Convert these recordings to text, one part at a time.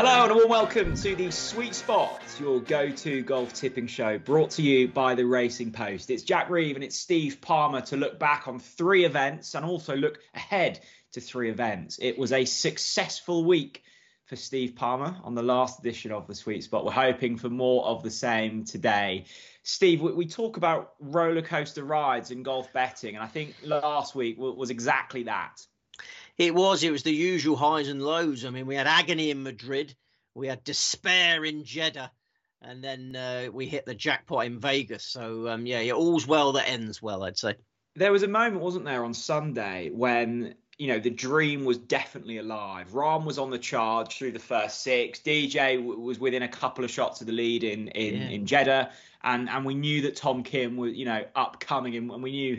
Hello and a warm welcome to the Sweet Spot, your go-to golf tipping show, brought to you by the Racing Post. It's Jack Reeve and it's Steve Palmer to look back on 3 events and also look ahead to 3 events. It was a successful week for Steve Palmer on the last edition of the Sweet Spot. We're hoping for more of the same today. Steve, we talk about roller coaster rides in golf betting, and I think last week was exactly that. It was the usual highs and lows. I mean, we had agony in Madrid, we had despair in Jeddah, and then we hit the jackpot in Vegas. So, all's well that ends well, I'd say. There was a moment, wasn't there, on Sunday when, the dream was definitely alive. Rahm was on the charge through the first 6. DJ was within a couple of shots of the lead in Jeddah. And we knew that Tom Kim was, upcoming, and we knew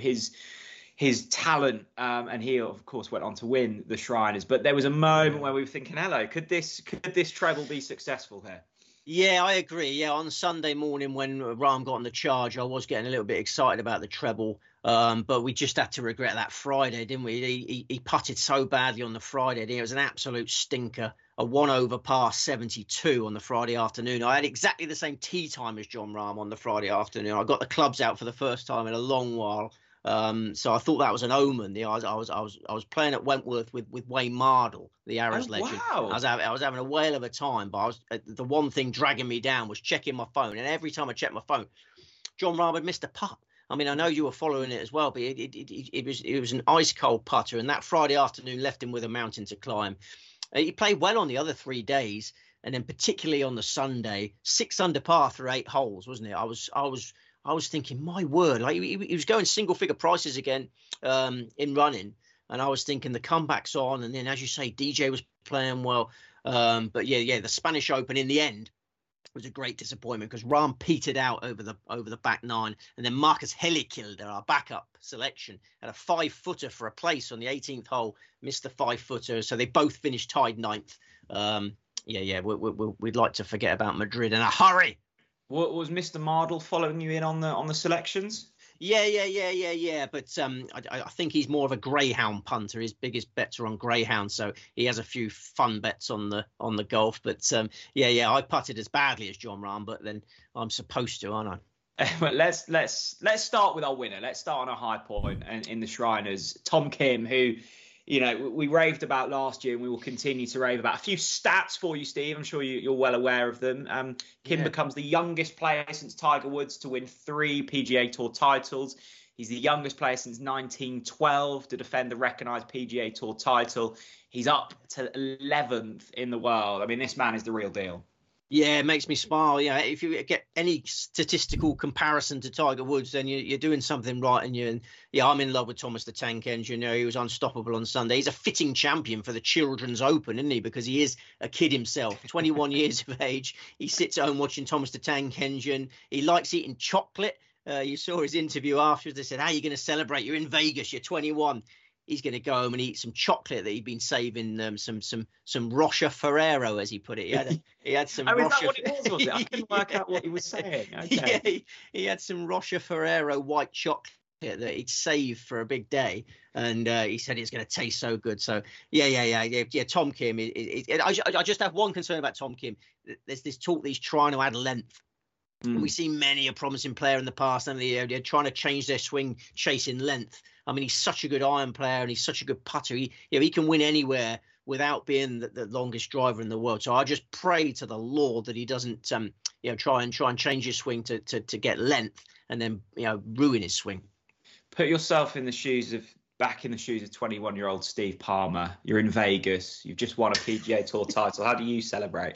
his talent, and he of course went on to win the Shriners. But there was a moment where we were thinking, hello, could this treble be successful here? Yeah, I agree. Yeah, on Sunday morning when Rahm got on the charge, I was getting a little bit excited about the treble. But we just had to regret that Friday, didn't we? He putted so badly on the Friday. It was an absolute stinker. A 1 over par 72 on the Friday afternoon. I had exactly the same tee time as Jon Rahm on the Friday afternoon. I got the clubs out for the first time in a long while. So I thought that was an omen. I was playing at Wentworth with Wayne Mardle, the Arras legend. Wow. I was having a whale of a time, but the one thing dragging me down was checking my phone. And every time I checked my phone, Jon Rahm had missed a putt. I mean, I know you were following it as well, but it was an ice cold putter, and that Friday afternoon left him with a mountain to climb. He played well on the other 3 days, and then particularly on the Sunday, 6 under par through 8 holes, wasn't it? I was thinking, my word, like he was going single figure prices again in running. And I was thinking the comeback's on. And then, as you say, DJ was playing well. But the Spanish Open in the end was a great disappointment because Rahm petered out over the back 9. And then Marcus Helikilde, our backup selection, had a 5-footer for a place on the 18th hole, missed the 5-footer. So they both finished tied 9th. We'd like to forget about Madrid in a hurry. What was Mr. Mardle following you in on the selections? Yeah. But I think he's more of a greyhound punter. His biggest bets are on greyhound, so he has a few fun bets on the golf. But I putted as badly as Jon Rahm, but then I'm supposed to, aren't I? But let's start with our winner. Let's start on a high point in the Shriners. Tom Kim, who we raved about last year, and we will continue to rave about. A few stats for you, Steve. I'm sure you're well aware of them. Kim becomes the youngest player since Tiger Woods to win 3 PGA Tour titles. He's the youngest player since 1912 to defend the recognised PGA Tour title. He's up to 11th in the world. I mean, this man is the real deal. Yeah, it makes me smile. Yeah, if you get any statistical comparison to Tiger Woods, then you're doing something right. And I'm in love with Thomas the Tank Engine. He was unstoppable on Sunday. He's a fitting champion for the Children's Open, isn't he? Because he is a kid himself, 21 years of age. He sits at home watching Thomas the Tank Engine. He likes eating chocolate. You saw his interview afterwards. They said, "How are you going to celebrate? You're in Vegas. You're 21." He's going to go home and eat some chocolate that he'd been saving, some Rocha Ferrero, as he put it. He had some. Oh, is that what it was it? I couldn't work out what he was saying. Okay. Yeah, he had some Rocha Ferrero white chocolate that he'd saved for a big day, and he said it's going to taste so good. So yeah. Tom Kim. I just have one concern about Tom Kim. There's this talk that he's trying to add length. We've seen many a promising player in the past, and they're trying to change their swing, chasing length. I mean, he's such a good iron player, and he's such a good putter. He can win anywhere without being the longest driver in the world. So I just pray to the Lord that he doesn't, try and change his swing to get length and then ruin his swing. Put yourself back in the shoes of 21-year-old Steve Palmer. You're in Vegas. You've just won a PGA Tour title. How do you celebrate?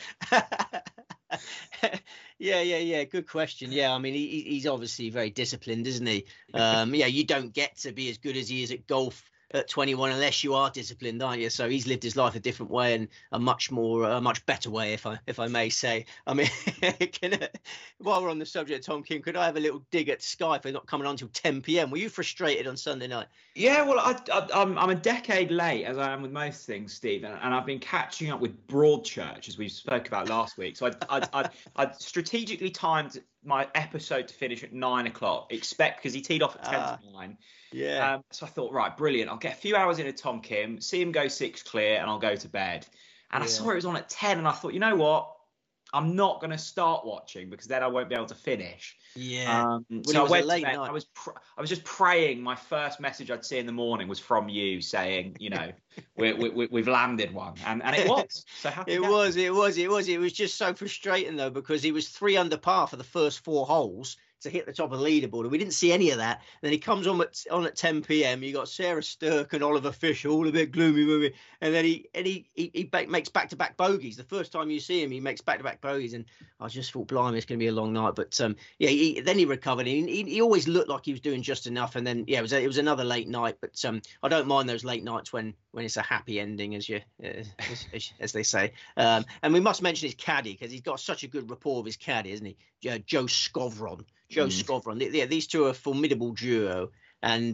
Yeah. Good question. Yeah, I mean, he's obviously very disciplined, isn't he? You don't get to be as good as he is at golf at 21 unless you are disciplined, aren't you? So he's lived his life a different way, and a much better way, if I may say. I mean, while we're on the subject of Tom Kim, could I have a little dig at Sky for not coming on until 10 p.m? Were you frustrated on Sunday night? Yeah, well, I'm a decade late, as I am with most things, Steve, and I've been catching up with Broadchurch, as we spoke about last week. So I strategically timed my episode to finish at 9 o'clock, because he teed off at 10 to 9. Yeah. So I thought, right, brilliant. I'll get a few hours in of Tom Kim, see him go 6 clear, and I'll go to bed. And I saw it was on at 10, and I thought, you know what? I'm not going to start watching because then I won't be able to finish. Yeah. So I went to bed. I was just praying. My first message I'd see in the morning was from you saying, you know, we've landed one, and it was. So happy. It was. It was just so frustrating though, because he was 3 under par for the first 4 holes to hit the top of the leaderboard, and we didn't see any of that. Then he comes on at 10 p.m. You got Sarah Stirk and Oliver Fisher, all a bit gloomy, and then he makes back-to-back bogeys. The first time you see him, he makes back-to-back bogeys, and I just thought, blimey, it's going to be a long night. But yeah, then he recovered. He always looked like he was doing just enough, and then yeah, it was another late night. But I don't mind those late nights when it's a happy ending, as they say. And we must mention his caddy, because he's got such a good rapport with his caddy, isn't he? Joe Skovron. Skovron. Yeah, these two are a formidable duo. And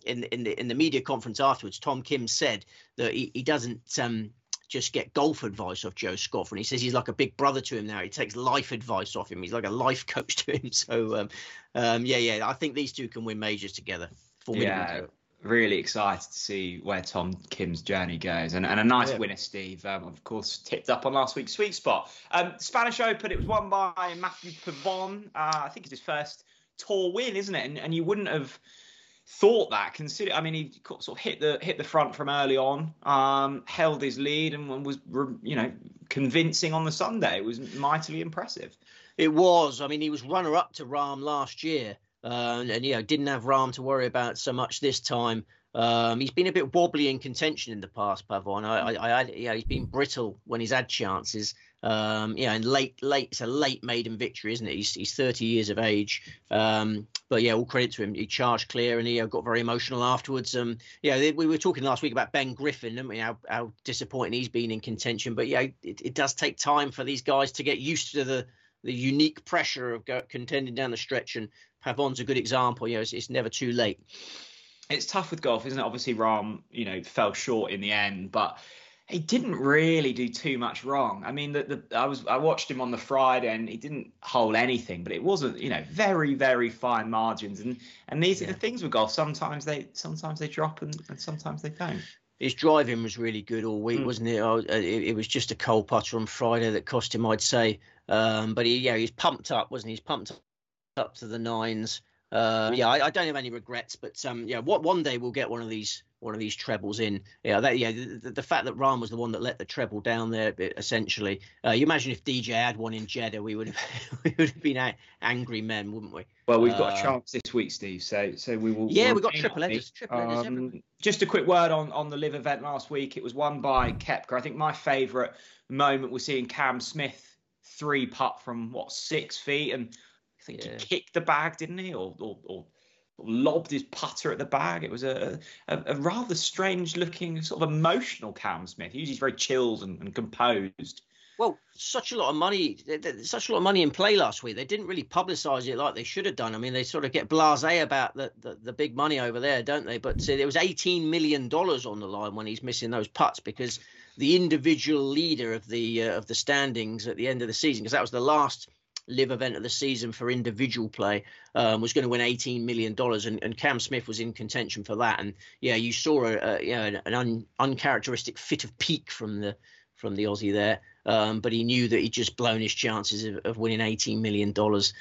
in the media conference afterwards, Tom Kim said that he doesn't just get golf advice off Joe Skovron. He says he's like a big brother to him now. He takes life advice off him. He's like a life coach to him. So yeah, I think these two can win majors together. Formidable duo. Really excited to see where Tom Kim's journey goes, and a nice winner, Steve. Of course, tipped up on last week's Sweet Spot. Spanish Open, it was won by Matthew Pavon. I think it's his first tour win, isn't it? And you wouldn't have thought that. Consider, I mean, he sort of hit the front from early on, held his lead, and was convincing on the Sunday. It was mightily impressive. It was. I mean, he was runner up to Rahm last year. And didn't have Rahm to worry about so much this time. He's been a bit wobbly in contention in the past, Pavon. He's been brittle when he's had chances. And late, it's a late maiden victory, isn't it? He's 30 years of age. But yeah, all credit to him. He charged clear, and he got very emotional afterwards. We were talking last week about Ben Griffin, didn't we? How disappointing he's been in contention. But yeah, it does take time for these guys to get used to the unique pressure of contending down the stretch, and Pavon's a good example. It's never too late. It's tough with golf, isn't it? Obviously, Rahm, fell short in the end, but he didn't really do too much wrong. I mean, I watched him on the Friday, and he didn't hole anything, but it wasn't, very, very fine margins. And these are the things with golf. Sometimes they drop, and sometimes they don't. His driving was really good all week, wasn't it? It was just a cold putter on Friday that cost him, I'd say. But he's pumped up, wasn't he? He's pumped up to the nines. I don't have any regrets, but one day we'll get one of these trebles in. The fact that Rahm was the one that let the treble down there, essentially. You imagine if DJ had one in Jeddah, we would have been angry men, wouldn't we? Well, we've got a chance this week, Steve. So we will. Yeah, we've got triple headers. Just a quick word on the live event last week. It was won by Koepka. I think my favourite moment was seeing Cam Smith 3-putt from 6 feet, and I think he kicked the bag, didn't he, or lobbed his putter at the bag. It was a rather strange looking, sort of emotional Cam Smith. Usually he's very chilled and composed. Well, such a lot of money in play last week. They didn't really publicise it like they should have done. I mean, they sort of get blasé about the big money over there, don't they? But there was $18 million on the line when he's missing those putts, because the individual leader of the standings at the end of the season, because that was the last live event of the season for individual play, was going to win $18 million, and Cam Smith was in contention for that. And yeah, you saw an uncharacteristic fit of pique from the Aussie there, but he knew that he'd just blown his chances of winning $18 million. Brooks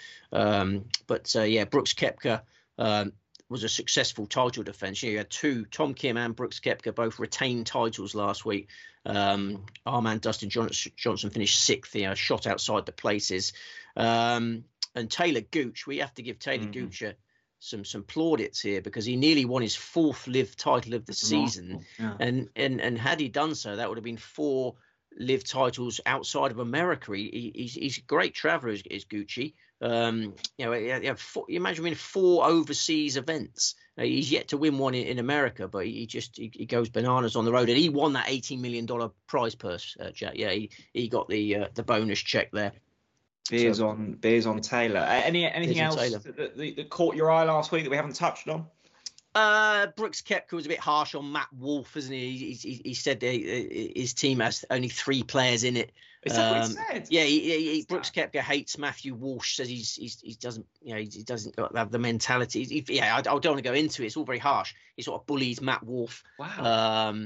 Koepka was a successful title defence. You had two, Tom Kim and Brooks Koepka, both retained titles last week. Our man Dustin Johnson finished 6th, shot outside the places. And Taylor Gooch, we have to give Taylor Gooch some plaudits here, because he nearly won his 4th live title of the season. Yeah. And had he done so, that would have been 4 live titles outside of America. He's a great traveller, is Gucci. You imagine winning 4 overseas events. He's yet to win one in America, but he goes bananas on the road, and he won that $18 million prize purse, Jack. Yeah, he got the bonus check there. Beers on Taylor. Anything else that caught your eye last week that we haven't touched on? Brooks Koepka was a bit harsh on Matt Wolff, isn't he? He said his team has only 3 players in it. Is that what he said? Yeah, Brooks Koepka hates Matthew Walsh. Says he doesn't have the mentality. I don't want to go into it. It's all very harsh. He sort of bullies Matt Wolff. Wow.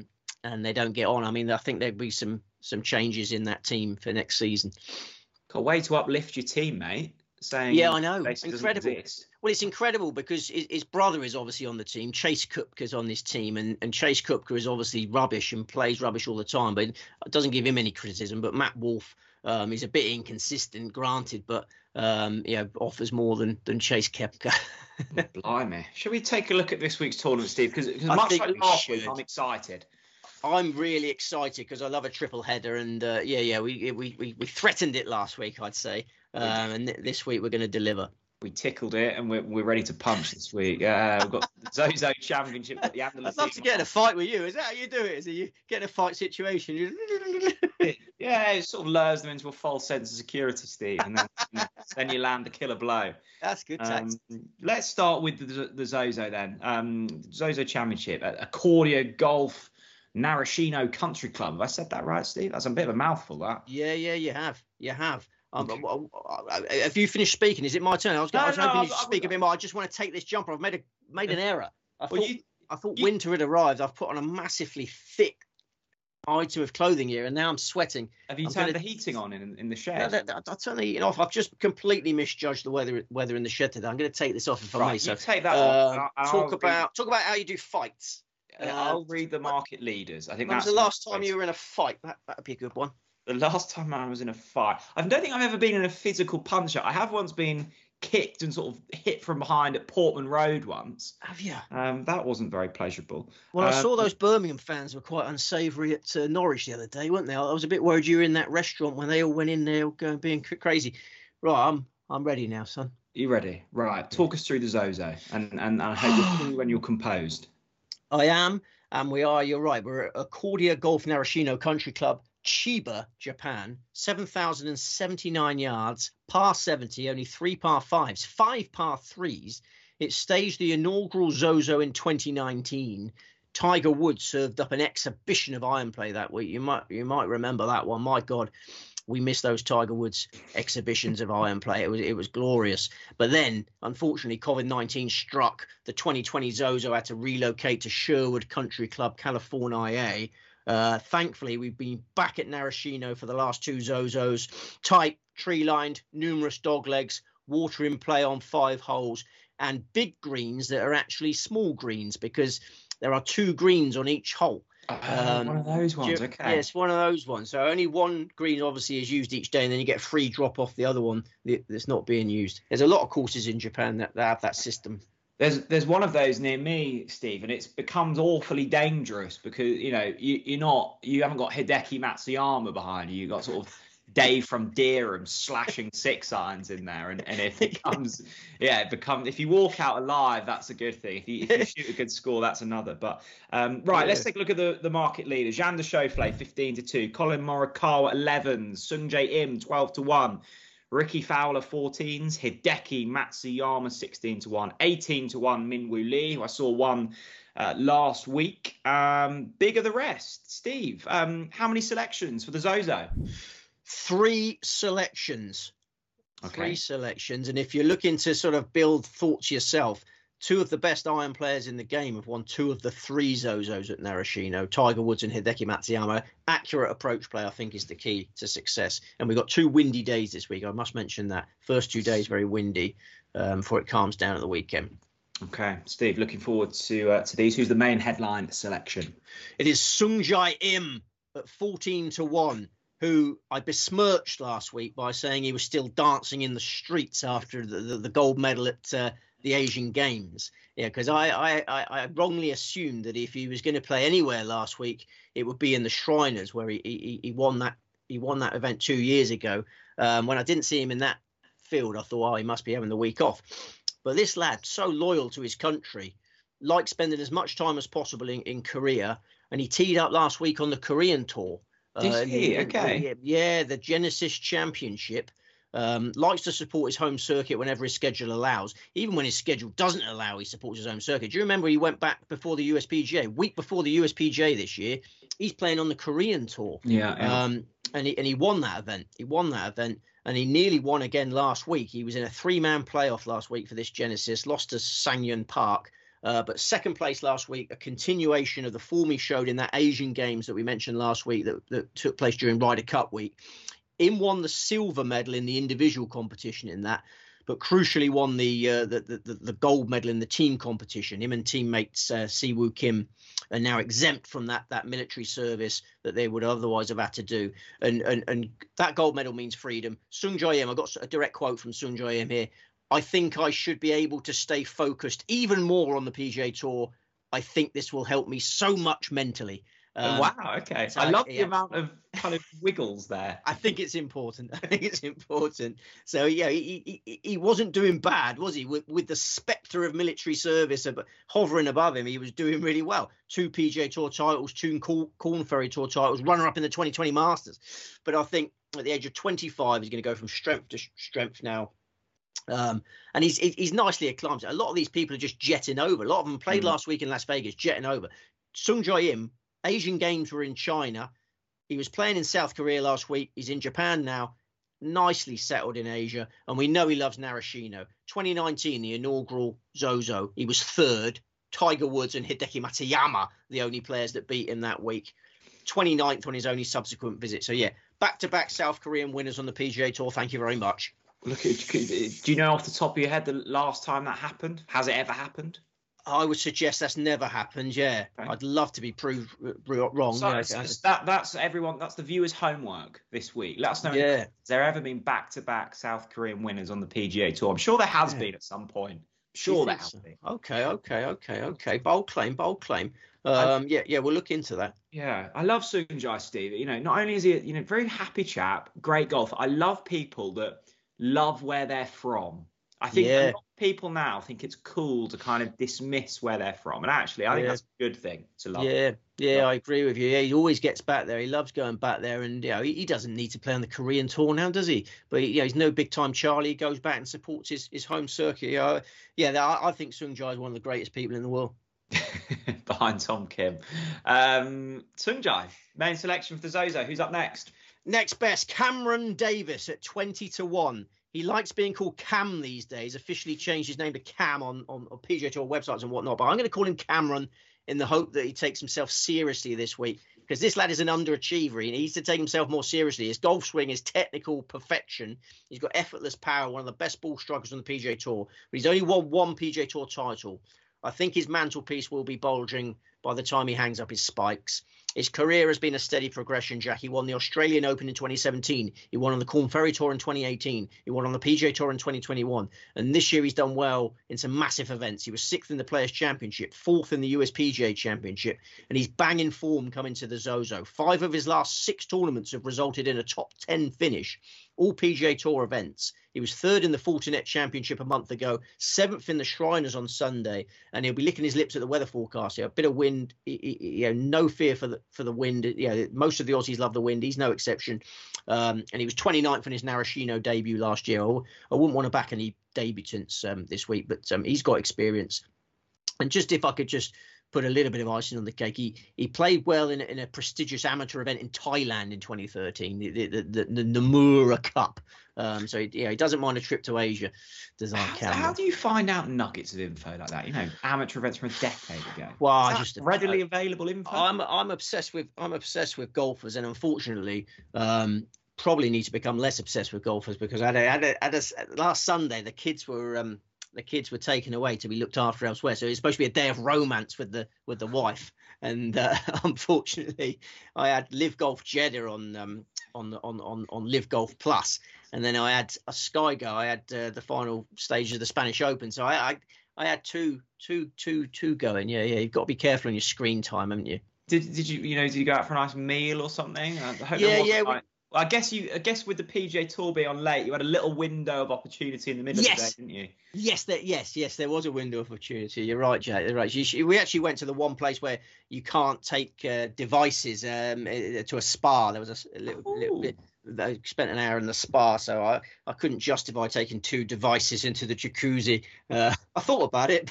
and they don't get on, I mean, I think there'd be some changes in that team for next season. Got a way to uplift your team, mate. Saying yeah, I know, incredible. Well, it's incredible because his brother is obviously on the team. Chase Kupka's on this team, and Chase Kupka is obviously rubbish and plays rubbish all the time, but it doesn't give him any criticism. But Matt Wolf is a bit inconsistent, granted, but offers more than Chase Kupka. Blimey. Shall we take a look at this week's tournament, Steve? Because much like last week, I'm excited. I'm really excited because I love a triple header, and we threatened it last week, I'd say, and this week we're going to deliver. We tickled it, and we're ready to punch this week. We've got the Zozo Championship. Got the I'd love to get in a fight with you. Is that how you do it? Is it you get in a fight situation? Yeah, it sort of lures them into a false sense of security, Steve, and then you land the killer blow. That's good tactics. Let's start with the Zozo then. Zozo Championship at Accordia Golf Narashino Country Club. Have I said that right, Steve? That's a bit of a mouthful, that. Yeah, you have. Have you finished speaking? Is it my turn? I was hoping you to speak a bit more. I just want to take this jumper. I've made an error. I thought winter had arrived. I've put on a massively thick item of clothing here, and now I'm sweating. Have you turned the heating on in the shed? I'll turn the heating off. I've just completely misjudged the weather in the shed today. I'm going to take this off if I may. So take that off. Talk about how you do fights. I'll read the market leaders. I think that's the last time you were in a fight. That'd be a good one. The last time I was in a fight, I don't think I've ever been in a physical punch-up. I have once been kicked and sort of hit from behind at Portman Road once. Have you? That wasn't very pleasurable. Well, I saw those Birmingham fans were quite unsavoury at Norwich the other day, weren't they? I was a bit worried you were in that restaurant when they all went in there going being crazy. Right, I'm ready now, son. You ready? Right, talk us through the Zozo, and I hope you're when you're composed. I am, and we are. You're right. We're at Accordia Golf Narashino Country Club, Chiba, Japan. 7,079 yards, par 70, only 3 par 5s, 5 par 3s. It staged the inaugural Zozo in 2019. Tiger Woods served up an exhibition of iron play that week. You might remember that one. My God, we missed those Tiger Woods exhibitions of iron play. It was glorious. But then, unfortunately, COVID-19 struck. The 2020 Zozo had to relocate to Sherwood Country Club, California. Thankfully, we've been back at Narashino for the last 2 Zozos. Tight, tree-lined, numerous dog legs, water in play on 5 holes, and big greens that are actually small greens because there are 2 greens on each hole. One of those ones, okay. Yeah, it's one of those ones. So only one green obviously is used each day, and then you get a free drop off the other one that's not being used. There's a lot of courses in Japan that have that system. There's one of those near me, Steve, and it's becomes awfully dangerous because you haven't got Hideki Matsuyama behind you. You've got sort of Dave from Dereham slashing 6 irons in there, and if it becomes if you walk out alive, that's a good thing. If you shoot a good score, that's another. But let's take a look at the market leaders. Xander Schauffele 15-2, Colin Morikawa 11s, Sungjae Im 12-1, Ricky Fowler 14s, Hideki Matsuyama 16-1, 18-1 Minwoo Lee, who I saw won last week. Bigger the rest. Steve, how many selections for the Zozo? 3 selections. Okay. 3 selections. And if you're looking to sort of build thoughts yourself, 2 of the best iron players in the game have won 2 of the 3 Zozos at Narashino. Tiger Woods and Hideki Matsuyama. Accurate approach play, I think, is the key to success. And we've got 2 windy days this week. I must mention that. First 2 days very windy before it calms down at the weekend. Okay, Steve, looking forward to these. Who's the main headline selection? It is Sungjae Im at 14-1. Who I besmirched last week by saying he was still dancing in the streets after the gold medal at the Asian Games. Yeah, because I wrongly assumed that if he was going to play anywhere last week, it would be in the Shriners, where he won that event 2 years ago. When I didn't see him in that field, I thought, he must be having the week off. But this lad, so loyal to his country, likes spending as much time as possible in Korea, and he teed up last week on the Korean tour. Okay. The Genesis Championship. Likes to support his home circuit whenever his schedule allows. Even when his schedule doesn't allow, he supports his home circuit. Do you remember he went back before the USPGA? Week before the USPGA this year, he's playing on the Korean tour. Yeah. And he won that event. And he nearly won again last week. He was in a 3-man playoff last week for this Genesis. Lost to Sangyun Park. But second place last week, a continuation of the form he showed in that Asian Games that we mentioned last week that took place during Ryder Cup week. Im won the silver medal in the individual competition in that, but crucially won the gold medal in the team competition. Him and teammates Siwoo Kim are now exempt from that military service that they would otherwise have had to do. And that gold medal means freedom. Sung Jae Im, I got a direct quote from Sung Jae Im here. I think I should be able to stay focused even more on the PGA Tour. I think this will help me so much mentally. Wow. Okay. So I love the amount of kind of wiggles there. I think it's important. So yeah, he wasn't doing bad, was he? With the spectre of military service hovering above him, he was doing really well. 2 PGA Tour titles, 2 Korn Ferry Tour titles, runner-up in the 2020 Masters. But I think at the age of 25, he's going to go from strength to strength now. And he's nicely acclimated. A lot of these people are just jetting over. A lot of them played last week in Las Vegas, jetting over. Sung Jae Im, Asian Games were in China. He was playing in South Korea last week. He's in Japan now, nicely settled in Asia. And we know he loves Narashino. 2019, the inaugural Zozo, he was third. Tiger Woods and Hideki Matsuyama, the only players that beat him that week. 29th on his only subsequent visit. So yeah, back-to-back South Korean winners on the PGA Tour. Thank you very much. Look, do you know off the top of your head the last time that happened? Has it ever happened? I would suggest that's never happened. Yeah, okay. I'd love to be proved wrong. So that's everyone. That's the viewers' homework this week. Let us know. Yeah. Has there ever been back-to-back South Korean winners on the PGA Tour? I'm sure there has been at some point. Sure, there has been. Okay. Bold claim. Yeah, we'll look into that. Yeah, I love Sung Jae, Steve. You know, not only is he very happy chap, great golfer. I love people that love where they're from. I think a lot of people now think it's cool to kind of dismiss where they're from. And actually, I think that's a good thing to love. Yeah, I agree with you. Yeah, he always gets back there. He loves going back there. And, he doesn't need to play on the Korean Tour now, does he? But, he's no big-time Charlie. He goes back and supports his home circuit. I think Sung Jae is one of the greatest people in the world. Behind Tom Kim. Sung Jae, main selection for the Zozo. Who's up next? Next best, Cameron Davis at 20-1. He likes being called Cam these days. Officially changed his name to Cam on PGA Tour websites and whatnot. But I'm going to call him Cameron in the hope that he takes himself seriously this week, because this lad is an underachiever. He needs to take himself more seriously. His golf swing is technical perfection. He's got effortless power, one of the best ball strikers on the PGA Tour. But he's only won 1 PGA Tour title. I think his mantelpiece will be bulging by the time he hangs up his spikes. His career has been a steady progression, Jack. He won the Australian Open in 2017. He won on the Korn Ferry Tour in 2018. He won on the PGA Tour in 2021. And this year he's done well in some massive events. He was 6th in the Players' Championship, 4th in the US PGA Championship, and he's banging form coming to the Zozo. 5 of his last 6 tournaments have resulted in a top 10 finish, all PGA Tour events. He was 3rd in the Fortinet Championship a month ago, 7th in the Shriners on Sunday, and he'll be licking his lips at the weather forecast. A bit of wind, no fear for the wind. Most of the Aussies love the wind. He's no exception. And he was 29th in his Narashino debut last year. I wouldn't want to back any debutants this week, but he's got experience. And just if I could just put a little bit of icing on the cake, he played well in a prestigious amateur event in Thailand in 2013, the Nomura Cup. So he doesn't mind a trip to Asia. How do you find out nuggets of info like that? Amateur events from a decade ago. Well, just readily available info. I'm obsessed with golfers, and unfortunately, probably need to become less obsessed with golfers, because last Sunday the kids were taken away to be looked after elsewhere. So it's supposed to be a day of romance with the wife, and unfortunately, I had Live Golf Jeddah on Live Golf Plus, and then I had a Sky Go. I had the final stage of the Spanish Open. So I had two going. Yeah. You've got to be careful on your screen time, haven't you? Did you go out for a nice meal or something? I hope I guess with the PGA Tour being on late, you had a little window of opportunity in the middle of the day, didn't you? Yes, there was a window of opportunity. You're right, Jay. You're right. We actually went to the one place where you can't take devices to a spa. There was a little bit. I spent an hour in the spa, so I couldn't justify taking 2 devices into the jacuzzi. I thought about it,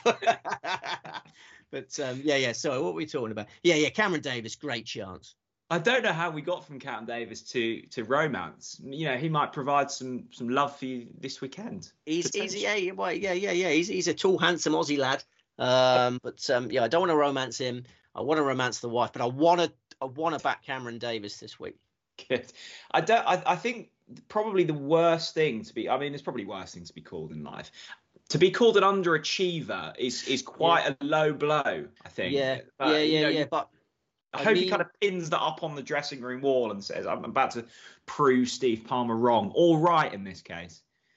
but So what were we talking about? Yeah. Cameron Davis, great chance. I don't know how we got from Cameron Davis to romance. He might provide some love for you this weekend. He's a tall, handsome Aussie lad. Yeah, I don't want to romance him. I want to romance the wife, but I want to back Cameron Davis this week. Good. I think probably the worst thing to be. I mean, there's probably worse things to be called in life. To be called an underachiever is quite a low blow, I think. But I hope he kind of pins that up on the dressing room wall and says, "I'm about to prove Steve Palmer wrong." All right in this case.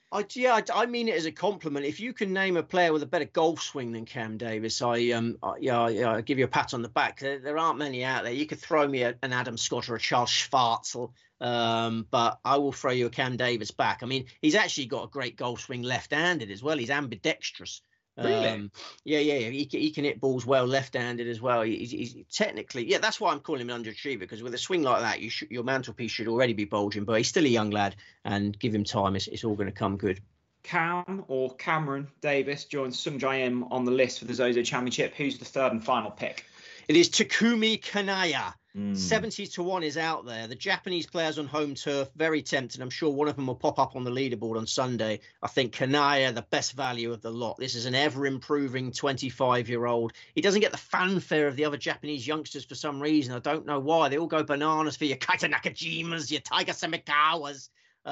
I mean it as a compliment. If you can name a player with a better golf swing than Cam Davis, I give you a pat on the back. There aren't many out there. You could throw me an Adam Scott or a Charles Schwartzel, but I will throw you a Cam Davis back. I mean, he's actually got a great golf swing left-handed as well. He's ambidextrous. Really? Yeah. He can hit balls well left-handed as well. He's technically, that's why I'm calling him an underachiever, because with a swing like that, your mantelpiece should already be bulging. But he's still a young lad, and give him time, it's all going to come good. Cam or Cameron Davis joins Sung Jae Im on the list for the Zozo Championship. Who's the third and final pick? It is Takumi Kanaya. 70-1 is out there. The Japanese players on home turf, very tempting. I'm sure one of them will pop up on the leaderboard on Sunday. I think Kanaya, the best value of the lot. This is an ever-improving 25-year-old. He doesn't get the fanfare of the other Japanese youngsters for some reason. I don't know why. They all go bananas for your Kaita Nakajimas, your Taiga Samikawas.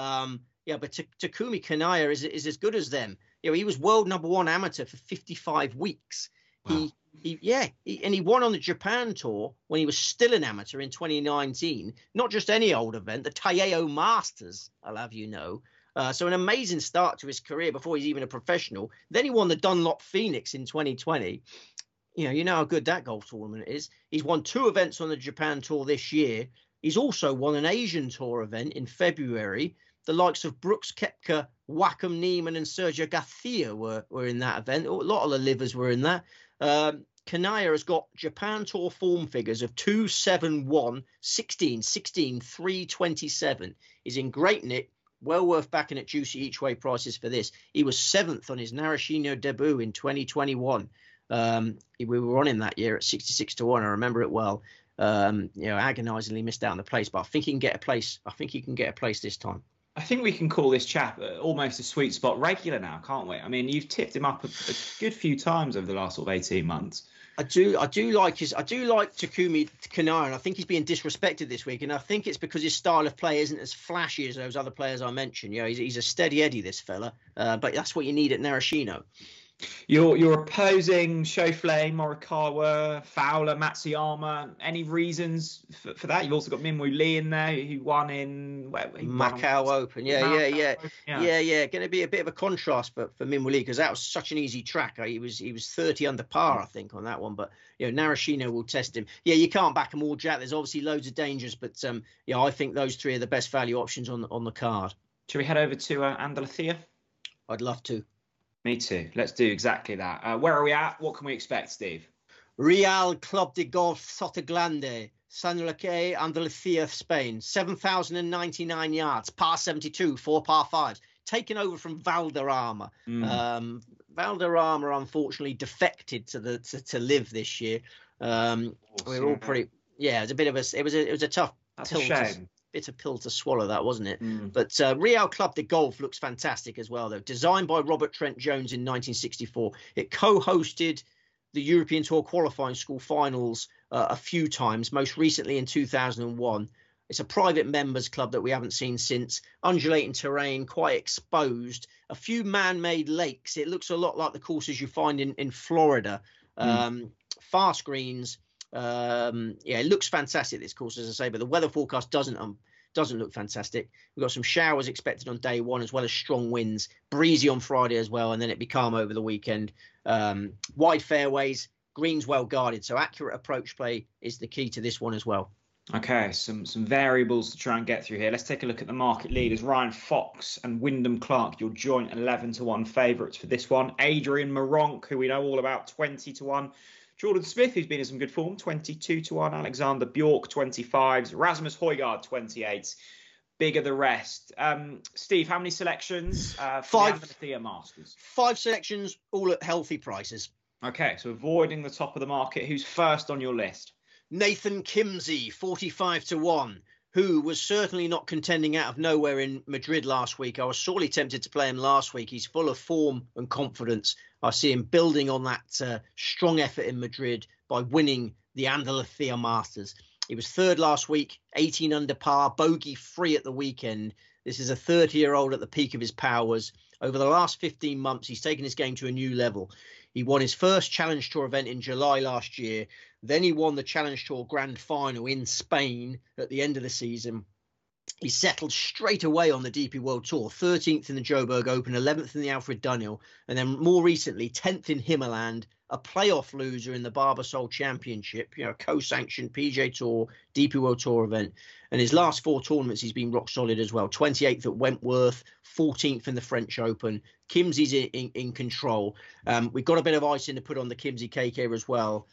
But Takumi Kanaya is as good as them. He was world #1 amateur for 55 weeks. Wow. He won on the Japan tour when he was still an amateur in 2019. Not just any old event, the Taiyeo Masters, I'll have you know. So an amazing start to his career before he's even a professional. Then he won the Dunlop Phoenix in 2020. You know how good that golf tournament is. He's won 2 events on the Japan tour this year. He's also won an Asian tour event in February. The likes of Brooks Koepka, Joachim Neiman and Sergio Garcia were in that event. A lot of the livers were in that. Kanaya has got Japan Tour form figures of 2-7-1, 16, 16, 3-27. He's in great nick, well worth backing at juicy each way prices for this. He was 7th on his Narashino debut in 2021. We were on him that year at 66-1. I remember it well. Agonisingly missed out on the place, but I think he can get a place. I think he can get a place this time. I think we can call this chap almost a sweet spot regular now, can't we? I mean, you've tipped him up a good few times over the last sort of 18 months. I do like Takumi Kanaya, and I think he's being disrespected this week. And I think it's because his style of play isn't as flashy as those other players I mentioned. He's a steady Eddie, this fella. But that's what you need at Narashino. You're opposing Schauffele, Morikawa, Fowler, Matsuyama. Any reasons for that? You've also got Minwoo Lee in there, who won in Macau Open. Yeah. Going to be a bit of a contrast for Minwoo Lee, because that was such an easy track. He was 30 under par, I think, on that one. But Narashino will test him. Yeah, you can't back them all, Jack. There's obviously loads of dangers, but I think those 3 are the best value options on the card. Should we head over to Andalucia? I'd love to. Me too. Let's do exactly that. Where are we at? What can we expect, Steve? Real Club de Golf Sotogrande, San Roque, Andalucia, Spain. 7,099 yards, par 72, 4 par 5s. Taken over from Valderrama. Valderrama, unfortunately, defected to live this year. We're all pretty. Yeah, it's a bit of a. It was a tough. That's a shame. Bit of pill to swallow, that, wasn't it? But Real Club de Golf looks fantastic as well, though. Designed by Robert Trent Jones in 1964, it co-hosted the European Tour qualifying school finals a few times, most recently in 2001. It's a private members club that we haven't seen since. Undulating terrain, quite exposed, a few man-made lakes. It looks a lot like the courses you find in Florida. Fast greens. It looks fantastic, this course, as I say, but the weather forecast doesn't look fantastic. We've got some showers expected on day 1, as well as strong winds, breezy on Friday as well, and then it'd be calm over the weekend. Wide fairways, greens well guarded, so accurate approach play is the key to this one as well. Okay, some variables to try and get through here. Let's take a look at the market leaders. Ryan Fox and Wyndham Clark, your joint 11-1 favourites for this one. Adrian Meronk, who we know all about, 20-1. Jordan Smith, who's been in some good form, 22-1. Alexander Bjork, 25s. Rasmus Højgaard, 28s. Bigger the rest. Steve, how many selections for 5 the Andalucia Masters? 5 selections, all at healthy prices. Okay, so avoiding the top of the market. Who's first on your list? Nathan Kimsey, 45-1. who was certainly not contending out of nowhere in Madrid last week. I was sorely tempted to play him last week. He's full of form and confidence. I see him building on that strong effort in Madrid by winning the Andalucía Masters. He was third last week, 18 under par, bogey free at the weekend. This is a 30-year-old at the peak of his powers. Over the last 15 months, he's taken his game to a new level. He won his first Challenge Tour event in July last year. Then he won the Challenge Tour Grand Final in Spain at the end of the season. He settled straight away on the DP World Tour, 13th in the Joburg Open, 11th in the Alfred Dunhill, and then more recently, 10th in Himmerland, a playoff loser in the Barbasol Championship, a co-sanctioned PGA Tour, DP World Tour event. And his last 4 tournaments, he's been rock solid as well. 28th at Wentworth, 14th in the French Open. Kimsey's in control. We've got a bit of icing to put on the Kimsey cake here as well.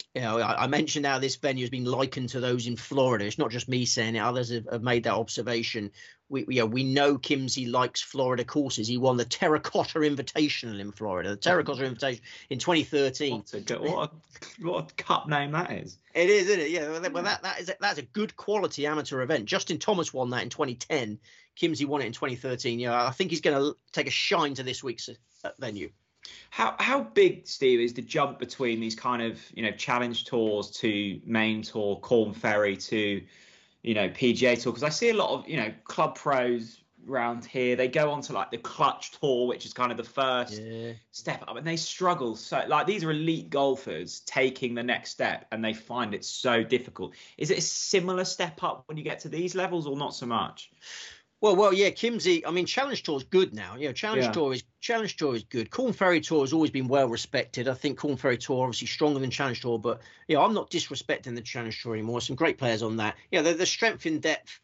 I mentioned how this venue has been likened to those in Florida. It's not just me saying it. Others have made that observation. We know Kimsey likes Florida courses. He won the Terracotta Invitational in Florida, the Terracotta Invitational in 2013. What a cup name that is. It is, isn't it? Yeah, well, that's a good quality amateur event. Justin Thomas won that in 2010. Kimsey won it in 2013. I think he's going to take a shine to this week's venue. How big, Steve, is the jump between these kind of challenge tours to main tour, Corn Ferry to PGA Tour? Because I see a lot of club pros around here. They go on to like the Clutch Tour, which is kind of the first step up, and they struggle. So like these are elite golfers taking the next step, and they find it so difficult. Is it a similar step up when you get to these levels, or not so much? Well, yeah, Kimsey. I mean, Challenge Tour is good now. Challenge Tour is good. Corn Ferry Tour has always been well respected. I think Corn Ferry Tour obviously stronger than Challenge Tour, but I'm not disrespecting the Challenge Tour anymore. Some great players on that. The strength in depth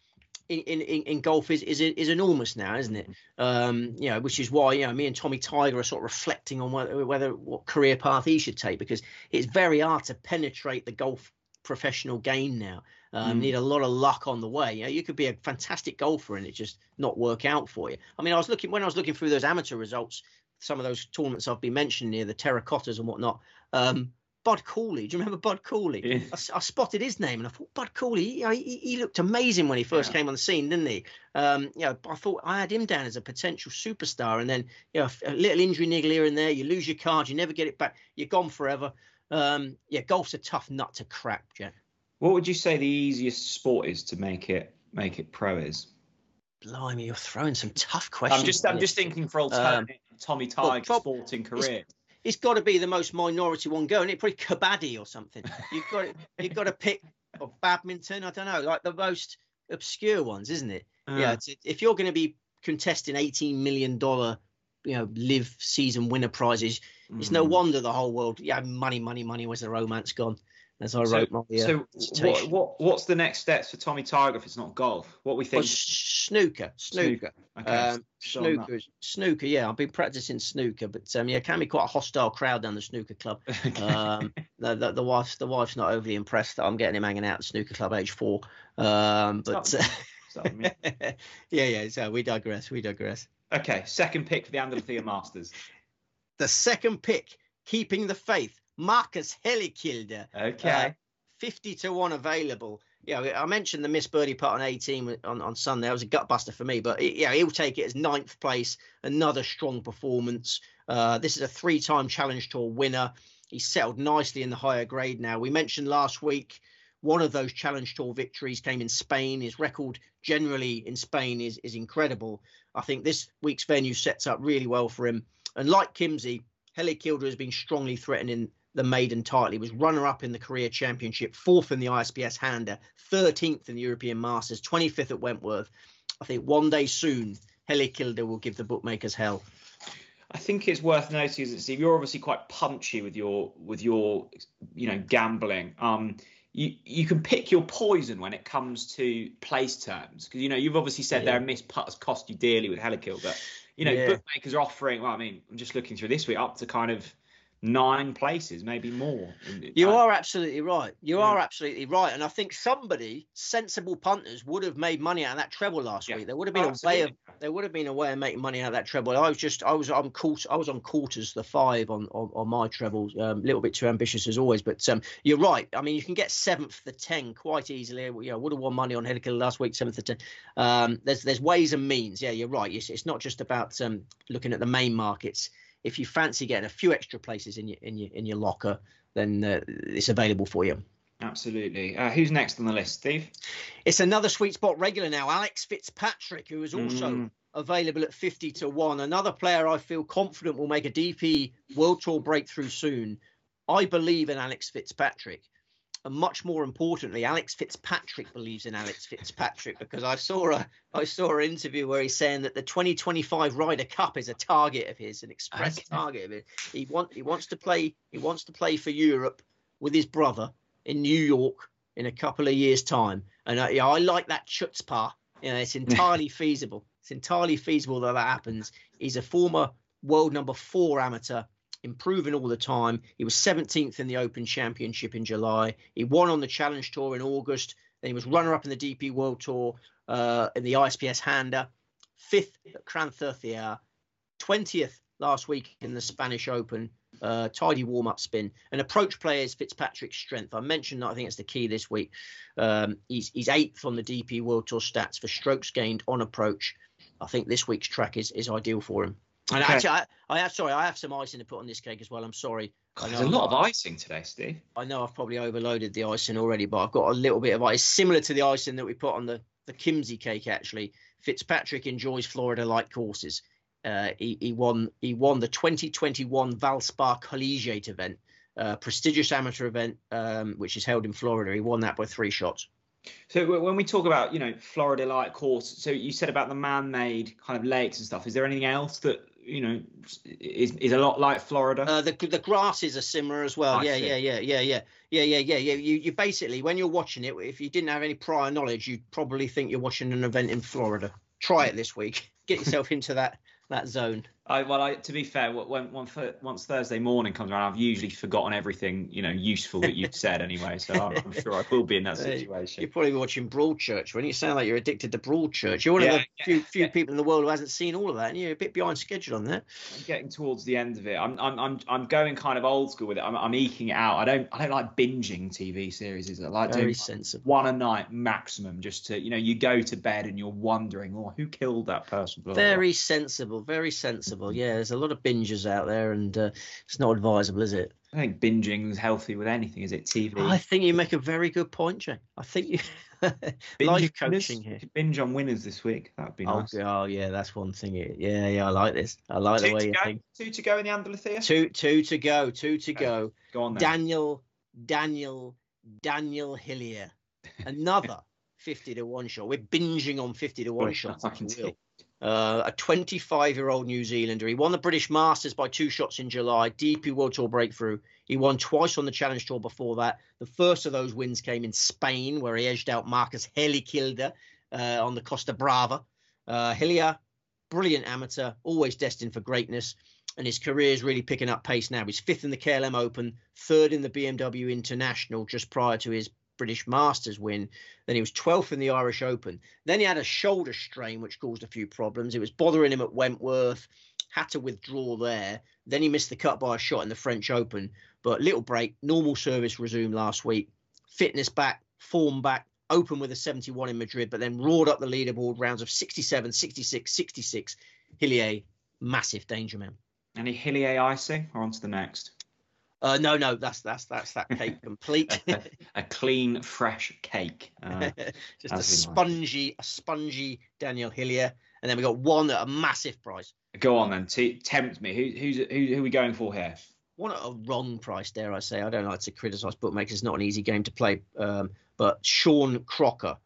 in golf is enormous now, isn't it? Which is why me and Tommy Tiger are sort of reflecting on what career path he should take, because it's very hard to penetrate the golf professional game now. Need a lot of luck on the way. You could be a fantastic golfer and it just not work out for you. I mean, when I was looking through those amateur results, some of those tournaments I've been mentioning here, the Terracottas and whatnot. Bud Cooley, do you remember Bud Cooley? Yeah. I spotted his name and I thought, Bud Cooley, he looked amazing when he first came on the scene, didn't he? I thought I had him down as a potential superstar, and then a little injury niggle here and there, you lose your card, you never get it back, you're gone forever. Golf's a tough nut to crack, Jack. What would you say the easiest sport is to make it pro is? Blimey, you're throwing some tough questions. I'm just thinking for alternative Tommy Tiger's sporting career. It's got to be the most minority one going. It probably kabaddi or something. You've got to pick or badminton. I don't know, like the most obscure ones, isn't it? If you're going to be contesting $18 million, live season winner prizes, it's no wonder the whole world. Money. Where's the romance gone? As I wrote my what's the next steps for Tommy Tiger if it's not golf? What we think? Snooker. Okay. Snooker. Yeah, I've been practicing snooker, but it can be quite a hostile crowd down the snooker club. The wife's not overly impressed that I'm getting him hanging out at the snooker club age 4. So we digress. Okay, second pick for the Andalucía Masters. The second pick, keeping the faith, Marcus Helikilde. Okay. 50-1 available. I mentioned the missed birdie putt on 18 on Sunday. That was a gutbuster for me, but he'll take it as 9th place. Another strong performance. This is a 3-time Challenge Tour winner. He's settled nicely in the higher grade now. We mentioned last week one of those Challenge Tour victories came in Spain. His record generally in Spain is incredible. I think this week's venue sets up really well for him. And like Kimsey, Helikilde has been strongly threatening the maiden title. He was runner-up in the Career Championship, 4th in the ISPS Hander, 13th in the European Masters, 25th at Wentworth. I think one day soon, Helikilde will give the bookmakers hell. I think it's worth noting, Steve, you're obviously quite punchy with your gambling. You can pick your poison when it comes to place terms, because you've obviously said there are missed putts cost you dearly with Helikilde, but bookmakers are offering. Well, I mean, I'm just looking through this week up to kind of 9 places, maybe more. You are absolutely right. Are absolutely right. And I think sensible punters would have made money out of that treble last week. There would have been There would have been a way of making money out of that treble. I was on quarters the 5 on my trebles. A little bit too ambitious as always, but you're right. I mean, you can get 7th the 10 quite easily. You know, would have won money on Headkiller last week, 7th the 10. There's ways and means. Yeah, you're right. It's not just about looking at the main markets. If you fancy getting a few extra places in your locker, then it's available for you. Absolutely. Who's next on the list, Steve? It's another sweet spot regular now, Alex Fitzpatrick, who is also available at 50-1. Another player I feel confident will make a DP World Tour breakthrough soon. I believe in Alex Fitzpatrick. And much more importantly, Alex Fitzpatrick believes in Alex Fitzpatrick, because I saw an interview where he's saying that the 2025 Ryder Cup is a target of his, an express target of it. He wants to play for Europe with his brother in New York in a couple of years' time. And I like that chutzpah. You know, it's entirely feasible. It's entirely feasible that happens. He's a former world number 4 amateur, improving all the time. He was 17th in the Open Championship in July. He won on the Challenge Tour in August. Then he was runner-up in the DP World Tour in the ISPS Handa, 5th at Cranthurthia, 20th last week in the Spanish Open. Tidy warm-up spin. And approach play is Fitzpatrick's strength. I mentioned that I think it's the key this week. He's 8th on the DP World Tour stats for strokes gained on approach. I think this week's track is ideal for him. And actually, I have some icing to put on this cake as well. I'm sorry. There's a lot of icing today, Steve. I know I've probably overloaded the icing already, but I've got a little bit of ice similar to the icing that we put on the Kimsey cake. Actually, Fitzpatrick enjoys Florida-like courses. He won the 2021 Valspar Collegiate event, prestigious amateur event, which is held in Florida. He won that by 3 shots. So when we talk about, you know, Florida-like course, so you said about the man-made kind of lakes and stuff. Is there anything else that, you know, is a lot like Florida? The grasses are similar as well. Yeah. You basically, when you're watching it, if you didn't have any prior knowledge, you'd probably think you're watching an event in Florida. Try it this week. Get yourself into that zone. To be fair, once Thursday morning comes around, I've usually forgotten everything, you know, useful that you've said anyway. So I'm sure I will be in that situation. You're probably watching Broadchurch. When you sound like you're addicted to Broadchurch, you're one of the few people in the world who hasn't seen all of that, and you're a bit behind schedule on that. I'm getting towards the end of it. I'm going kind of old school with it. I'm eking it out. I don't like binging TV series. I like doing one a night maximum, just to, you know, you go to bed and you're wondering, who killed that person? Very sensible. Yeah, there's a lot of bingers out there, and it's not advisable, is it? I think binging is healthy with anything, is it? TV. I think you make a very good point, Jay. I think you life coaching here. Binge on winners this week. That'd be nice. Oh yeah, that's one thing. Yeah, I like this. I like the way you think. 2 to go in the Andalusia. Two to go. 2 to go. Go on then. Daniel Hillier, another 50-1 shot. We're binging on 50-1 shots. A 25-year-old New Zealander. He won the British Masters by 2 shots in July, DP World Tour breakthrough. He won twice on the Challenge Tour before that. The first of those wins came in Spain, where he edged out Marcus Helikilde on the Costa Brava. Hillier, brilliant amateur, always destined for greatness, and his career is really picking up pace now. He's 5th in the KLM Open, 3rd in the BMW International just prior to his British Masters win. Then he was 12th in the Irish Open. Then he had a shoulder strain, which caused a few problems. It was bothering him at Wentworth, had to withdraw there. Then he missed the cut by a shot in the French Open. But little break, normal service resumed last week. Fitness back, form back, open with a 71 in Madrid, but then roared up the leaderboard rounds of 67, 66, 66. Hillier, massive danger man. Any Hillier icing, or on to the next? No, that's that cake complete. a clean, fresh cake. Just a spongy Daniel Hillier, and then we got one at a massive price. Go on then, tempt me. Who are we going for here? One at a wrong price, dare I say. I don't like to criticise bookmakers. It's not an easy game to play. But Sean Crocker,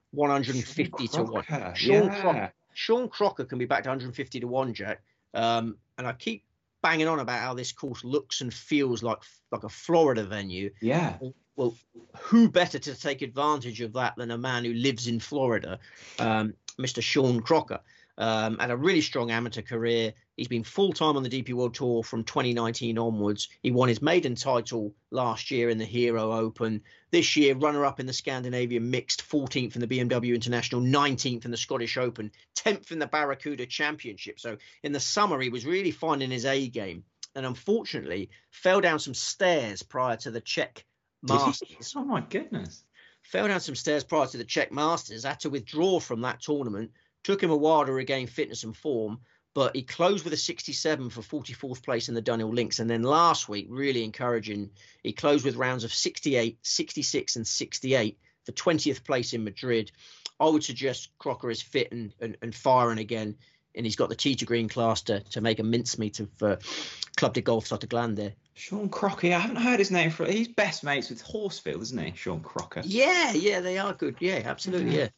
150-1. Sean Crocker can be backed 150-1, Jack. And I keep banging on about how this course looks and feels like a Florida venue. Yeah. Well, who better to take advantage of that than a man who lives in Florida, Mr. Sean Crocker? Had a really strong amateur career. He's been full-time on the DP World Tour from 2019 onwards. He won his maiden title last year in the Hero Open. This year, runner-up in the Scandinavian Mixed, 14th in the BMW International, 19th in the Scottish Open, 10th in the Barracuda Championship. So in the summer, he was really finding his A game. And unfortunately, fell down some stairs prior to the Czech Masters. Oh, my goodness. Fell down some stairs prior to the Czech Masters, had to withdraw from that tournament. Took him a while to regain fitness and form, but he closed with a 67 for 44th place in the Dunhill Links. And then last week, really encouraging, he closed with rounds of 68, 66 and 68 for 20th place in Madrid. I would suggest Crocker is fit and firing again. And he's got the tee to green class to make a mincemeat of Club de Golf Sottegland there. Sean Crocker, I haven't heard his name he's best mates with Horsfield, isn't he, Sean Crocker? Yeah, they are good. Yeah, absolutely, yeah.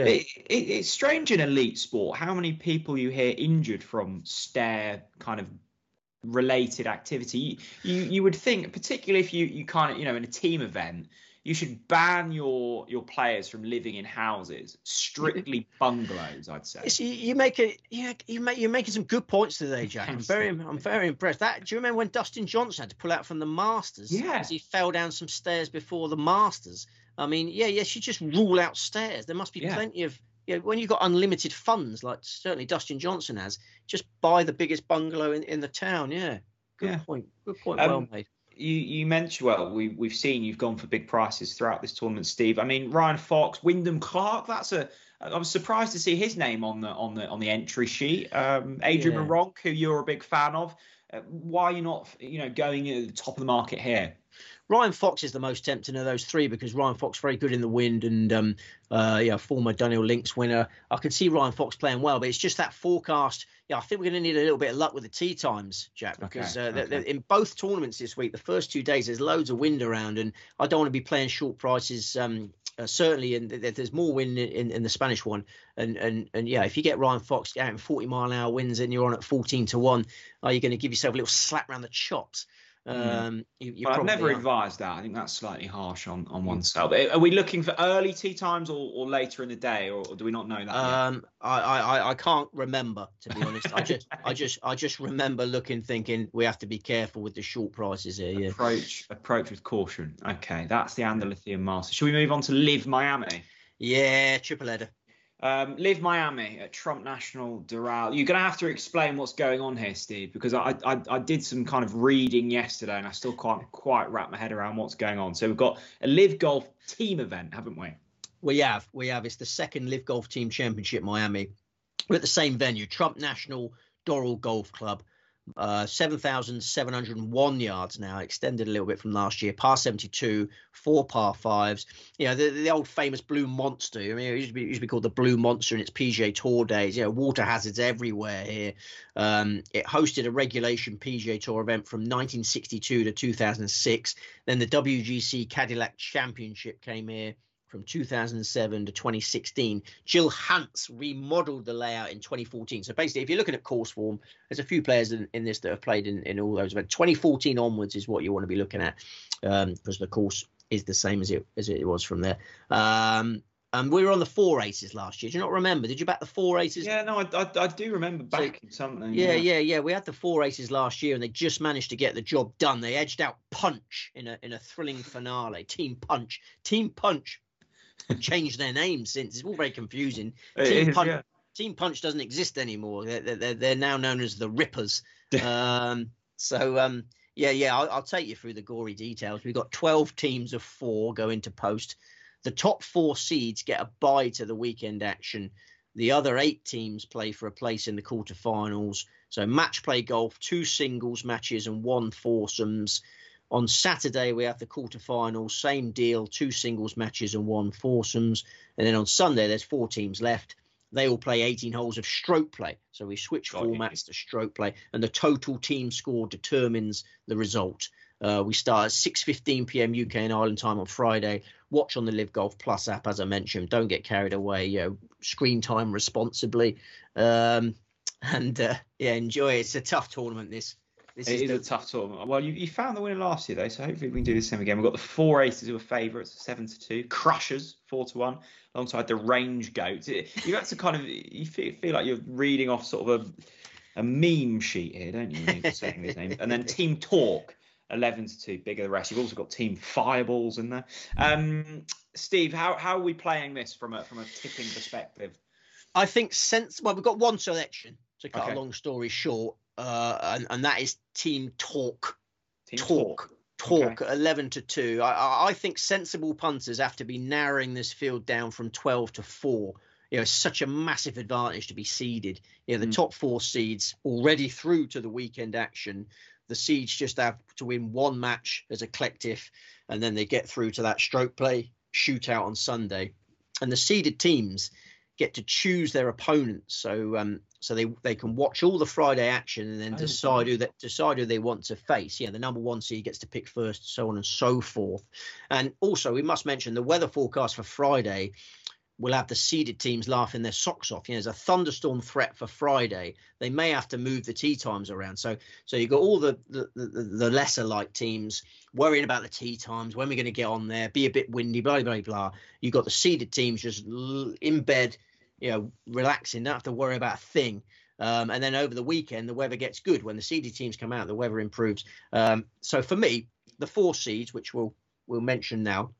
It's strange in elite sport how many people you hear injured from stair kind of related activity. You would think, particularly if you kind of, in a team event, you should ban your players from living in houses, strictly bungalows, I'd say. You're making some good points today, Jack. I'm very impressed. Do you remember when Dustin Johnson had to pull out from the Masters? Yeah. Because he fell down some stairs before the Masters. I mean, you just rule out stairs. There must be plenty of, when you've got unlimited funds, like certainly Dustin Johnson has, just buy the biggest bungalow in the town. Yeah. Good point. Well made. You mentioned, well, we've seen you've gone for big prices throughout this tournament, Steve. I mean, Ryan Fox, Wyndham Clark. I was surprised to see his name on the entry sheet. Adrian Maronk, who you're a big fan of. Why are you not, going at the top of the market here? Ryan Fox is the most tempting of those three because Ryan Fox very good in the wind and former Dunhill Links winner. I can see Ryan Fox playing well, but it's just that forecast. I think we're going to need a little bit of luck with the tee times, Jack, because in both tournaments this week, the first 2 days, there's loads of wind around, and I don't want to be playing short prices. Certainly, and there's more wind in the Spanish one, and if you get Ryan Fox out in 40-mile-an-hour winds and you're on at 14-1, are you going to give yourself a little slap around the chops? I've never advised that. I think that's slightly harsh on oneself. Are we looking for early tee times or later in the day, or do we not know that yet? I can't remember, to be honest. I just remember thinking we have to be careful with the short prices here. Yeah. Approach with caution. Okay, that's the Andalusian Masters. Shall we move on to Live Miami? Yeah, triple header. Live Miami at Trump National Doral. You're going to have to explain what's going on here, Steve, because I did some kind of reading yesterday and I still can't quite wrap my head around what's going on. So we've got a Live Golf team event, haven't we? We have. It's the second Live Golf Team Championship Miami. We're at the same venue, Trump National Doral Golf Club. 7,701 yards now, extended a little bit from last year. Par 72, 4 par 5s. The old famous Blue Monster. I mean, it used to be called the Blue Monster in its PGA Tour days. Water hazards everywhere here. It hosted a regulation PGA Tour event from 1962 to 2006. Then the WGC Cadillac Championship came here from 2007 to 2016. Jill Hance remodeled the layout in 2014. So basically, if you're looking at course form, there's a few players in this that have played in all those events. 2014 onwards is what you want to be looking at because the course is the same as it was from there. And we were on the 4 aces last year. Do you not remember? Did you back the 4 aces? Yeah, no, I do remember backing something. Yeah. We had the 4 aces last year, and they just managed to get the job done. They edged out Punch in a thrilling finale. Team Punch changed their name since. It's all very confusing. Team Punch doesn't exist anymore. They're now known as the Rippers. I'll take you through the gory details. We've got 12 teams of 4 going to post. The top 4 seeds get a bye to the weekend action. The other 8 teams play for a place in the quarterfinals. So match play golf, 2 singles matches and 1 foursomes. On Saturday, we have the quarterfinals, same deal, 2 singles matches and 1 foursomes. And then on Sunday, there's 4 teams left. They all play 18 holes of stroke play. So we switch formats to stroke play, and the total team score determines the result. We start at 6:15 p.m. UK and Ireland time on Friday. Watch on the Live Golf Plus app, as I mentioned. Don't get carried away. Screen time responsibly. Enjoy. It's a tough tournament, this. This is a tough tournament. Well, you found the winner last year though, so hopefully we can do the same again. We've got the four aces who are favourites, 7-2, Crushers 4-1, alongside the Range Goats. You have to kind of feel like you're reading off sort of a meme sheet here, don't you? When you're saying these names, and then Team Talk 11-2, bigger than the rest. You've also got Team Fireballs in there. Steve, how are we playing this from a tipping perspective? I think well, we've got one selection to cut a long story short, and that is Team Talk. Talk. Okay. 11-2. I think sensible punters have to be narrowing this field down from 12 to 4. It's such a massive advantage to be seeded. The top 4 seeds already through to the weekend action. The seeds just have to win one match as a collective, and then they get through to that stroke play shootout on Sunday. And the seeded teams get to choose their opponents, so they can watch all the Friday action and then decide who they want to face. The number 1 seed gets to pick first, so on and so forth. And also, we must mention the weather forecast for Friday will have the seeded teams laughing their socks off. There's a thunderstorm threat for Friday. They may have to move the tee times around. So you've got all the lesser light teams worrying about the tee times, when we're going to get on there, be a bit windy, blah, blah, blah. You've got the seeded teams just in bed, relaxing, don't have to worry about a thing. And then over the weekend, the weather gets good. When the seeded teams come out, the weather improves. So for me, the 4 seeds, which we'll mention now,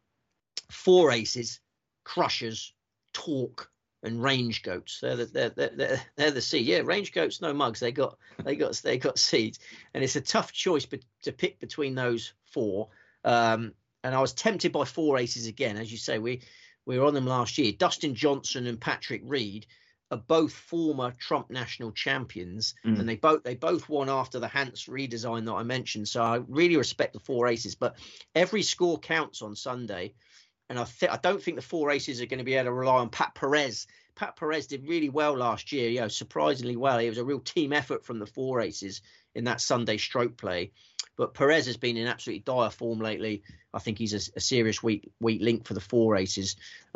4 aces, Crushers, Talk, and Range Goats. They're the seed. Yeah, Range Goats, no mugs. They got seeds, and it's a tough choice to pick between those 4. And I was tempted by 4 aces again, as you say. We were on them last year. Dustin Johnson and Patrick Reed are both former Trump national champions, and they both won after the Hans redesign that I mentioned. So I really respect the 4 aces, but every score counts on Sunday. And I don't think the 4 aces are going to be able to rely on Pat Perez. Pat Perez did really well last year, surprisingly well. It was a real team effort from the 4 aces in that Sunday stroke play. But Perez has been in absolutely dire form lately. I think he's a serious weak link for the 4 aces.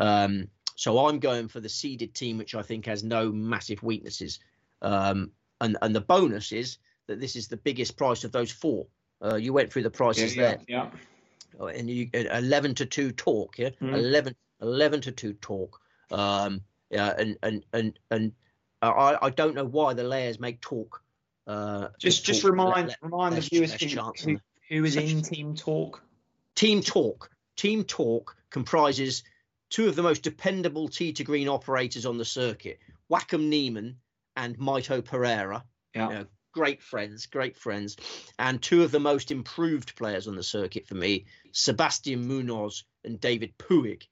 So I'm going for the seeded team, which I think has no massive weaknesses. And the bonus is that this is the biggest price of those 4. You went through the prices there. Yeah. And you 11-2 Talk, 11-2 Talk. And I don't know why the layers make Talk. Just remind the viewers who is in Team Talk. Team Talk comprises 2 of the most dependable tee to green operators on the circuit, Wacom Neiman and Mito Pereira. Yeah. Great friends, and 2 of the most improved players on the circuit for me, Sebastian Munoz and David Puig.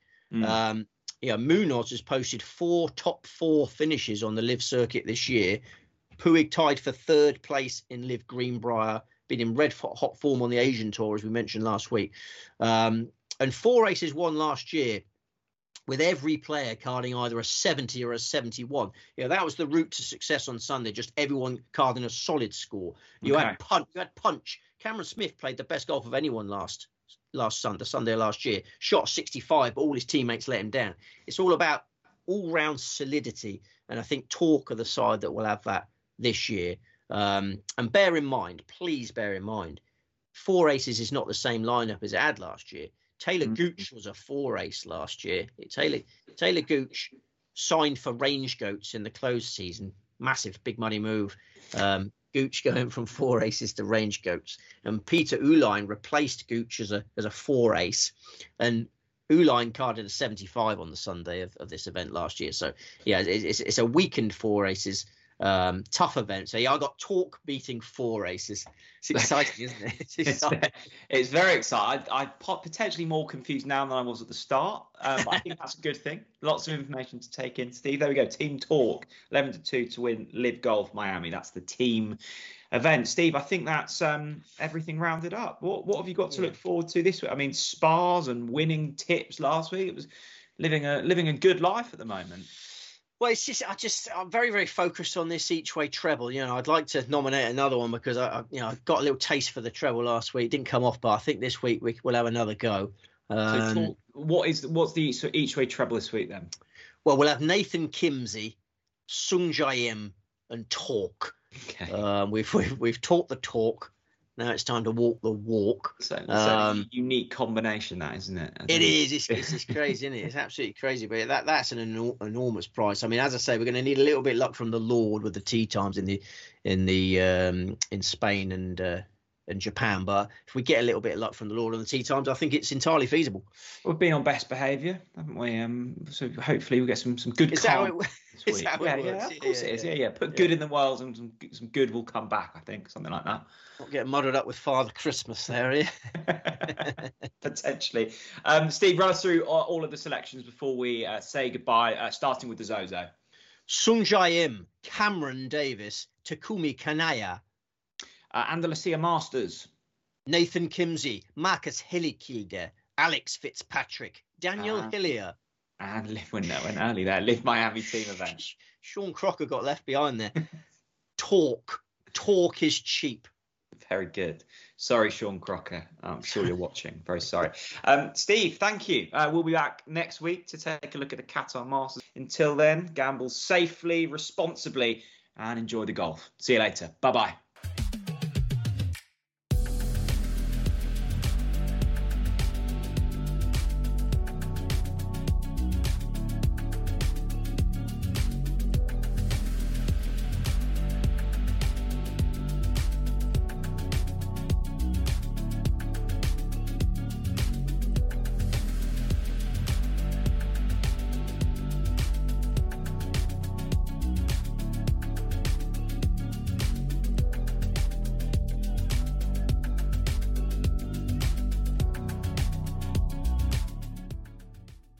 Munoz has posted 4 top 4 finishes on the Live circuit this year. Puig tied for 3rd place in Live Greenbrier, been in red hot form on the Asian Tour, as we mentioned last week. And 4 aces won last year, with every player carding either a 70 or a 71. That was the route to success on Sunday, just everyone carding a solid score. You had punch. Cameron Smith played the best golf of anyone last Sunday last year. Shot 65, but all his teammates let him down. It's all about all-round solidity, and I think Talk are the side that will have that this year. And please bear in mind, 4 aces is not the same lineup as it had last year. Taylor Gooch was a 4 ace last year. Taylor Gooch signed for Range Goats in the closed season. Massive big money move. Gooch going from 4 aces to Range Goats. And Peter Uihlein replaced Gooch as a 4 ace. And Uihlein carded a 75 on the Sunday of this event last year. So, it's a weakened 4 aces. Tough event. So I got Talk beating 4 aces. It's exciting, isn't it? It's very exciting. I'm potentially more confused now than I was at the start. But I think that's a good thing. Lots of information to take in. Steve, there we go. Team Talk 11-2 to win Live Golf Miami. That's the team event. Steve, I think that's everything rounded up. What have you got to look forward to this week? I mean, spars and winning tips last week. It was living a good life at the moment. Well, it's just I'm very, very focused on this each way treble. I'd like to nominate another one because I got a little taste for the treble last week. It didn't come off, but I think this week we'll have another go. So what's the each way treble this week then? Well, we'll have Nathan Kimsey, Sung Jae Im, and Talk. Okay. We've taught the Talk. Now it's time to walk the walk. So a unique combination, that, isn't it? It is. It's crazy, isn't it? It's absolutely crazy. But that's an enormous price. I mean, as I say, we're going to need a little bit of luck from the Lord with the tee times in Spain and Japan. But if we get a little bit of luck from the Lord on the tee times, I think it's entirely feasible. We've been on best behaviour, haven't we? So hopefully we get some good. Is that how it works? Yeah, of course it is. Yeah. Put good in the world, and some good will come back. I think something like that. Not get muddled up with Father Christmas there, yeah. Potentially. Steve, run us through all of the selections before we say goodbye. Starting with the Zozo. Sungjae Im, Cameron Davis, Takumi Kanaya, Andalusia Masters. Nathan Kimsey, Marcus Hillikider, Alex Fitzpatrick, Daniel Hillier. And went early there. Live Miami team event. Sean Crocker got left behind there. Talk is cheap. Very good. Sorry, Sean Crocker. I'm sure you're watching. Very sorry. Steve, thank you. We'll be back next week to take a look at the Qatar Masters. Until then, gamble safely, responsibly, and enjoy the golf. See you later. Bye-bye.